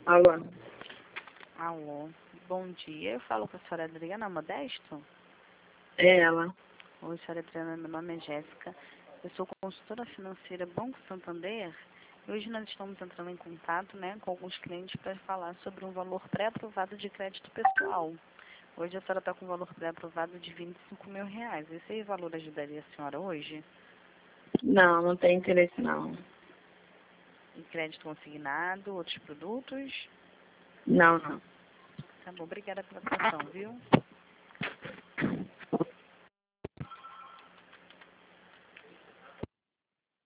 Alô? Alô, bom dia. Eu falo com a senhora Adriana Modesto? É ela. Oi, senhora Adriana, meu nome é Jéssica. Eu sou consultora financeira Banco Santander. E hoje nós estamos entrando em contato, com alguns clientes para falar sobre um valor pré-aprovado de crédito pessoal. Hoje a senhora está com um valor pré-aprovado de R$ 25.000. Esse valor ajudaria a senhora hoje? Não, não tem interesse não. Em crédito consignado, outros produtos? Não, não. Tá bom, obrigada pela atenção, viu?